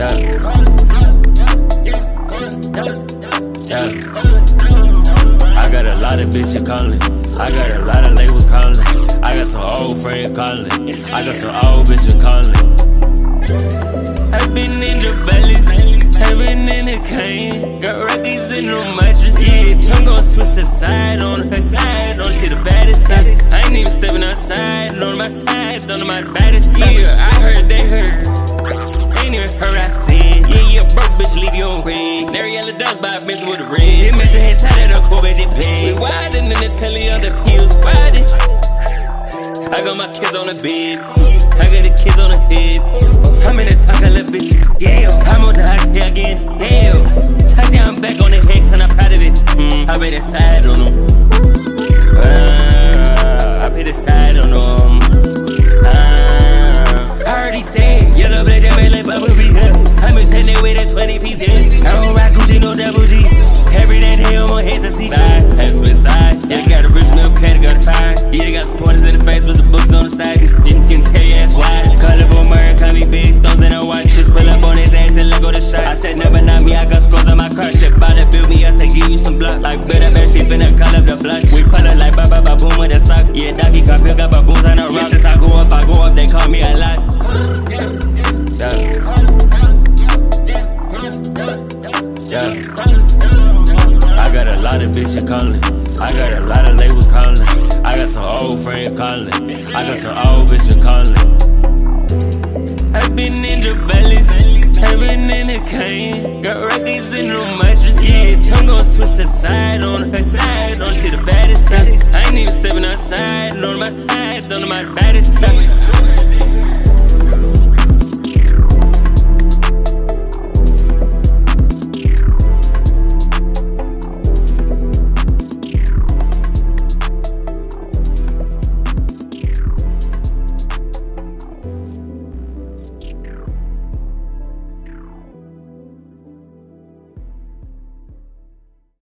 Yeah. I got a lot of bitches calling. I got a lot of labels calling. I got some old friends calling. I got some old bitches calling. I've been in the valleys, I've been in the cane. Got records in the mattress, yeah. Tongue gon' switch the side on her side. On she the baddest side. I ain't even stepping outside. On my side, on my baddest. Yeah, I heard they heard. Ain't even heard I said. Yeah, broke bitch, leave you on red. Nary yellow dogs by a bitch with a red. It missed the head side of the cool bitch, it paid. We widen in the telly of the pills, riding. I got my kids on the bed. I got the kids on the head. I'm in the talk, a little bitch. Yeah, I'm on the hot here again. Hell, touchdown back on the hex and I'm proud of it. I bet the side on them. I bet the side on them. I already said, yellow black, that like bubble B. I'm sending away that 20 pieces. I don't rock Gucci, no double G. Every day they on my heads, I see side, hands with side. Yeah, I got original pad, got a fire. Yeah, they got some pointers in the face with some books on the side. You can tell your ass wide. Colorful Murray, call me big stones in a watch. Just pull up on his ass and let go the shot. I said never not me, I got scores on my car. Shit bout to build me, I said give you some blocks. Like better bad, she finna call up the blocks. We pull it like ba boom with a sock. Yeah, doggy got pill, got baboons on the rock. Since I go up, they call me a lot. Yeah. I got a lot of bitches calling. I got a lot of labels calling. I got some old friends calling. I got some old bitches calling. I've been in the valleys, I've been in the cane. Got records in the mattress, yeah. Tongue gon' switch the side on her side. On she the baddest side. I ain't even stepping outside. On my side, on my baddest side.